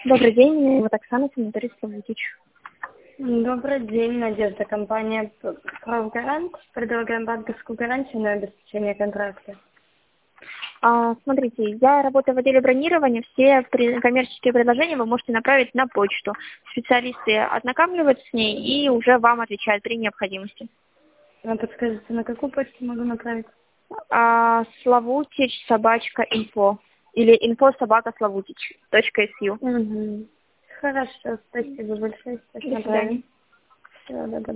Добрый день, меня зовут Оксана, санаторий Славутич. Добрый день, Надежда. Компания «Правгарант». Предлагаем банковскую гарантию на обеспечение контракта. Смотрите, я работаю в отделе бронирования. Все коммерческие предложения вы можете направить на почту. Специалисты ознакомливаются с ней и уже вам отвечают при необходимости. Подскажите, на какую почту могу направить? Slavutich@info или info@slavutich.su. Угу. Хорошо, спасибо большое. Сейчас До свидания. направим. Всего доброго.